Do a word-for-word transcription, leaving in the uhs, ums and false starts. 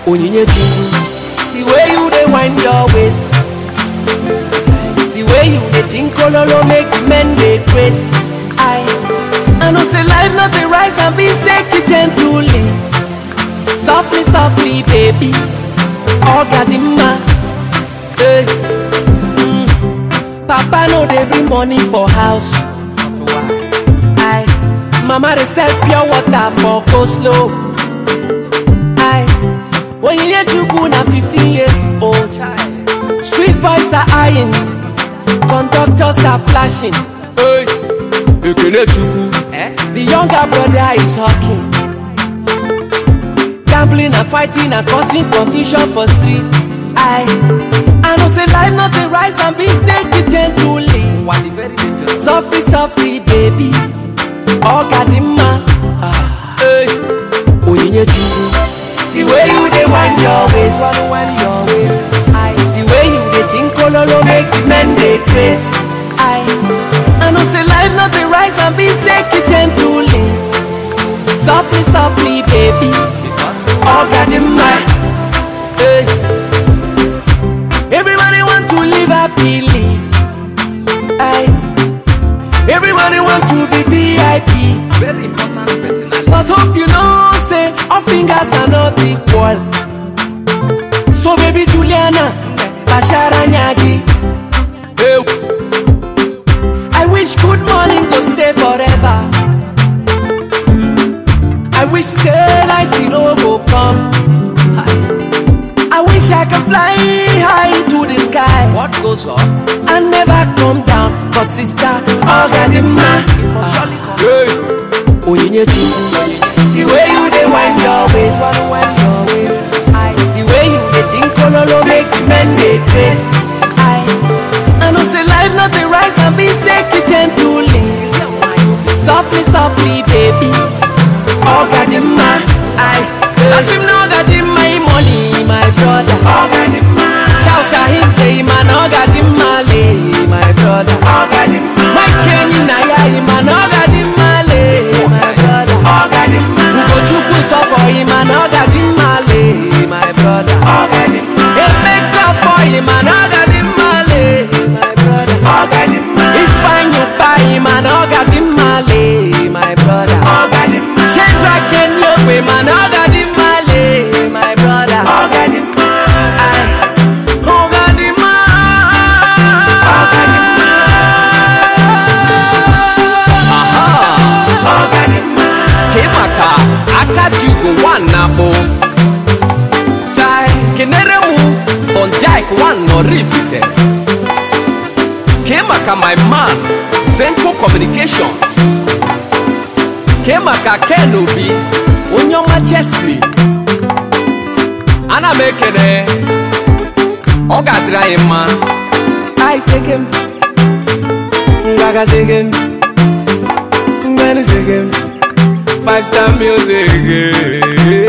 Onyinye Chukwu, the way you dey wind your waist, the way you dey think ololo make the men dey grace. I, I know say life not a rice and beans, take it gently, softly, softly, baby. Ogadimma, hey. Mm. Papa know they bring money for house. I, Mama they sell pure water for coleslaw. I, when you get to go now fifteen years old, street boys are eyeing, conductors are flashing. Hey, you can let you go. The younger brother is hawking, gambling and fighting and causing confusion for street. I, I know say life not a rice and beans, take it gently. What the very dangerous? Softly, softly, baby. Ogadimma, ah, hey. Onyinye Chukwu, the way you dey wind your waist, wind your waist. I, the way you dey think ololo make the men dey grace. I, I know say life not a rice and beans, take it gently, softly, softly, baby. Ogadimma, hey. Everybody want to live happily. I, everybody want to be V I P. Very important personality. But hope you know say all fingers are not equal. So baby Juliana, Bashara Nyagi, hey. I wish good morning go stay forever. I wish say night you know go come. I wish I could fly high to the sky. What goes up and never come down. But sister, Ogadimma, hey. Onyinye Chukwu, the way you dey wind your waist, wind your waist. I, the way you dey think ololo make the men dey grace. I, I know say life not a rice and beans, take it gently, softly, softly, baby. Ogadimma, I, as him know Ogadimma money, my brother. Ogadimma, Charles Kahim say man Ogadimma lay, my brother. Ogadimma, my Kenny Naya man Ogadimma lay, my brother. Ogadimma, Ugochukwu suffer him man Ogadimma lay, my brother. Ogadimma, he make up for him man Ogadimma lay, my brother. Ogadimma, if find you buy him man Ogadimma lay, my brother. Ogadimma, Shedrack and Yobe man Ogadimma lay, my brother. Ogadimma, Ogadimma, Ogadimma, aha, Ogadimma. Kemaka, Akajugo one nabo. Jai, Keneremu, Bonjaik one no rifite. Kemaka my man, Zenko Communications. Kemaka Kenobi, Onyoma Chesley. Ana mekene Ogadra ema I segem Ngaga segem Ngani segem Five star music.